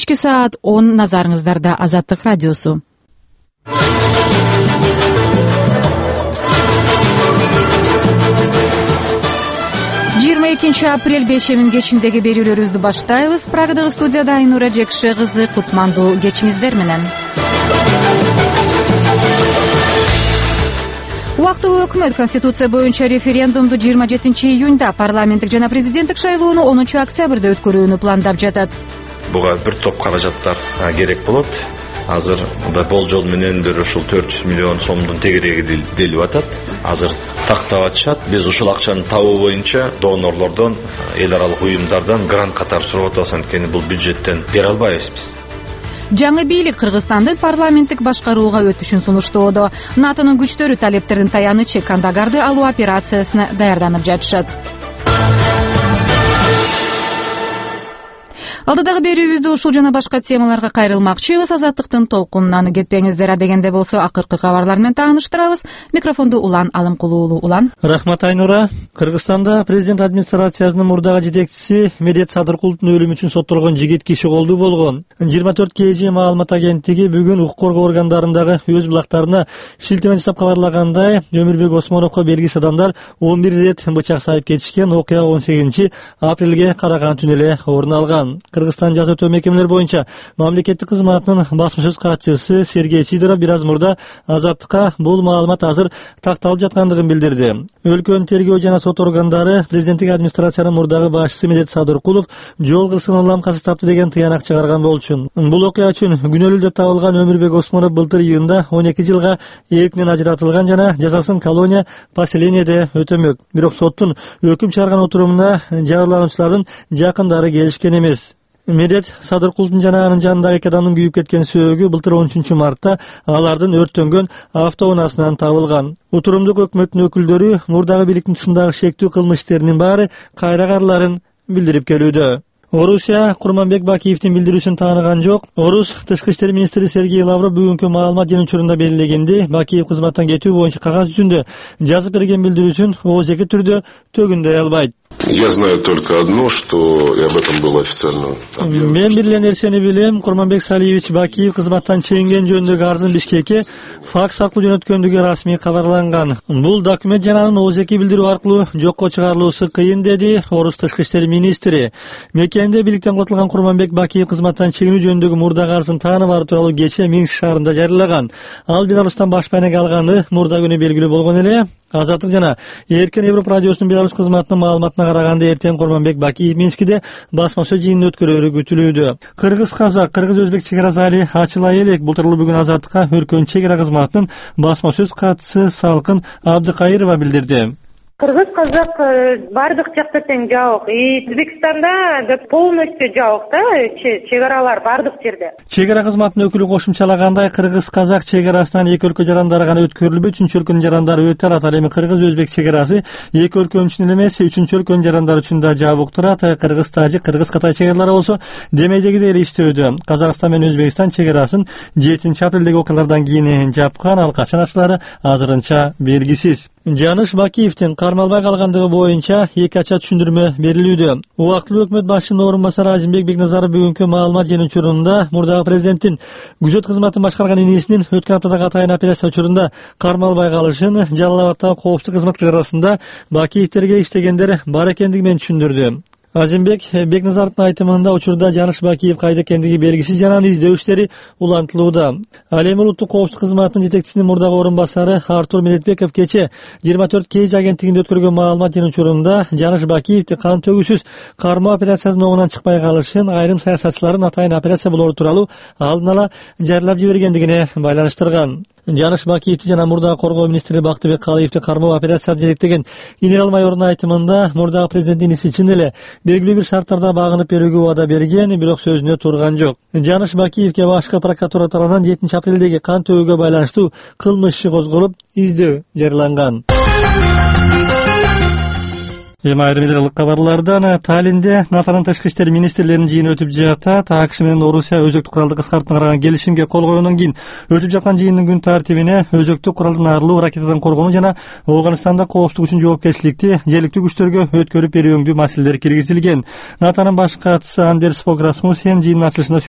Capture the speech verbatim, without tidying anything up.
кечки саат он назарыңыздарда Азаттык радиосу. жыйырма экинчи апрель бешемин кечиндеги берүүлөрүбүздү баштайбыз. Прагадагы студияда Айнура Жекше кызы, кутмандуу кечиңиздер менен. Убактылуу өкмөт Конституция боюнча референдумду жыйырма жетинчи июнда, парламенттик жана президенттик шайлоону онунчу октябрда өткөрүүнү пландап жатат. Буга бир топ каражаттар керек болот. Азыр да болжол менендир ушул төрт жүз миллион сомдун тегереги делип атат. Азыр тактап атышат. Биз ушул акчаны табуу боюнча донорлордон, эл аралык уюмдардан грант катары сурап атабыз, анткени бул бюджеттен бере албайбыз биз. Жаңы бийлик Кыргызстандын парламенттик башкарууга өтүшүн сунуштоодо. НАТОнун күчтөрү талептердин таянычы Кандагарды алуу операциясына даярданып жатышат. Алдыдагы берүүбүздү ушул жана башка темаларга кайрылмакчыбыз. Азаттыктын толкунунан кетпеңиздер. Дегенде болсо акыркы кабарлар менен тааныштырабыз. Микрофонду Улан Алымкулуулу. Улан. Рахмат Айнура. Кыргызстанда президент администрациясынын мурдагы жетекчиси Медет Садыркуловдун өлүмү үчүн соттолгон жигит киши колдуу болгон. жыйырма төрт кей жи маалымат агенттиги бүгүн укук коргоо органдарындагы өз булактарына шилтеме жасап кабарлагандай, Өмүрбек Осмоновго белгисиз адамдар он бир ирет бычак сайып кетишкен. Окуя он сегизинчи апрелге караган түнү эле орун алган. Кыргызстан жаза өтөө мекемелери боюнча мамлекеттик кызматынын басмасөз катчысы Сергей Сидоров бир аз мурда Азаттыкка бул маалымат азыр такталып жаткандыгын билдирди. Өлкөнүн тергөө жана сот органдары президенттик администрациянын мурдагы башчысы Медет Садыркулов жол кырсыгын уламкасы тапты деген тыянак чыгарган болчу. Бул окуя үчүн күнөөлүү деп табылган Өмүрбек Осмонов былтыр июнда он эки жылга эркинен ажыратылган жана жазасын колония поселениеде өтөмөк. Бирок соттун өкүм чыгарган отурумуна жабырлануучулардын жакындары келишкен эмес. Медет Садыркуловдун жана анын жанындагы эки адамдын күйүп кеткен сөөгү былтыр он үчүнчү мартта алардын өрттөнгөн автоунаасынан табылган. Утурумдук өкмөттүн өкүлдөрү мурдагы бийликтин тушундагы шектүү кылмыш иштеринин баары кайра карыларын билдирип келүүдө. Орусия Курманбек Бакиевдин билдирүүсүн тааныган жок. Орус тышкы иштер министри Сергей Лавров бүгүнкү маалымат жөнүндө учурунда белгилегенди, Бакиев кызматтан кетүү боюнча кагаз жүзүндө жазып берген билдирүүсүн ооздеги түрдө төгүндөй албайт. Я знаю только одно, что и об этом было официально объявлено. Мен бир эле нерсени билем, Курманбек Салиевич Бакиев кызматтан чегинген жөнүндөгү арызын Бишкекке факс аркылуу жөнөткөндүгү расмий кабарланган. Бул документ жана анын ооздеги билдирүү аркылуу жокко чыгарылуусу кыйын, деди Орус тышкы иштер министри. Мекенде бийликтен котулган Курманбек Бакиев кызматтан чегинүү жөнүндөгү мурдагы арызын таанып бары тууралуу кечээ Минск шаарында жарыялаган. Ал Беларустан баш байнеге алганы мурда күнү белгилүү болгон эле. Азаттык жана Эркин Европа радиосунун Беларусь кызматынын маалыматына караганда эртең Курманбек Бакиев Минскиде басмасөз жыйынын өткөрүүрү күтүлүүдө. Кыргыз-казак, кыргыз-өзбек чегарасы али ачыла элек. Былтыр бүгүн Азаттыкка Өркөн чегара кызматынын басмасөз катчысы Салкын Абдыкайырова билдирди. Кыргыз-казак бардык жакта тең жабык. И Өзбекстанда полностью жабык да, чегаралар бардык жерде. Чегара кызматынын өкүлү кошумчалагандай, кыргыз-казак чегарасынан эки өлкө жарандары гана өткөрүлбөй, үчүнчү өлкөнүн жарандары өтө алат. Ал эми кыргыз-өзбек чегарасы эки өлкө үчүн эмес, үчүнчү өлкөнүн жарандары үчүн да жабык турат. Кыргыз-тажик, кыргыз-кытай чегаралары болсо демейдегидей эле иштөөдө. Казакстан менен Өзбекстан чегарасын жетинчи апрелдеги окуялардан кийин жапкан, ал качан ачылары азырынча белгисиз. Жаныш Бакиевдин кармалбай калгандыгы боюнча эки ача түшүндүрмө берилүүдө. Убактылуу өкмөт башчынын орун басары Азимбек Бекназаров бүгүнкү маалымат жыйыны учурунда мурдагы президенттин күзөт кызматын башкарган инесинин өткөн аптадагы атайын операция учурунда кармалбай калышын, Жалал Абадтагы коопсуздук кызматкерлери арасында Бакиевтерге иштегендер бар экендиги менен түшүндүрдү. Азимбек Бекназаровдун айтымында учурда Жаныш Бакиев кайда экендиги белгисиз, жана анын издөө иштери улантылууда. Ал эми улуттук коопсуздук кызматынын жетекчисинин мурдагы орун басары Артур Медетбеков кече жыйырма төрт кей жи агенттигинде өткөргөн маалымат жыйыны учурунда Жаныш Бакиевди кан төгүүсүз кармоо операциясынын оңунан чыкпай калышын, айрым саясатчылардын атайын операция болору тууралуу алдын ала жарыялап жибергендигине байланыштырган. Жаныш Бакиевди жана мурдагы коргоо министри Бактыбек Калыевди кармоо операциясы жетектеген генерал майордун айтымында мурдагы президенттин иниси чын эле белгилүү бир шарттарда багынып берүүгө убада берген, бирок сөзүнө турган жок. Жаныш Бакиевге башкы прокуратура тарабынан жетинчи апрелдеги кан төгүүгө байланыштуу кылмыш иши козголуп, издөө жарыяланган. Эми айрым ылык кабарлардан Таллинде НАТОнун тышкы иштер министрлеринин жыйыны өтүп жатат. АКШ менен Орусия өзөктүк куралды кыскартууга караган келишимге кол койгондон кийин өтүп жаткан жыйындын күн тартибине өзөктүк куралдан арылуу, ракетадан коргонуу жана Ооганстанда коопсуздук үчүн жоопкерчиликти жергиликтүү күчтөргө өткөрүп берүүңдүү маселелер киргизилген. НАТОнун баш катчысы Андерс Фог Расмуссен жыйындын ачылышында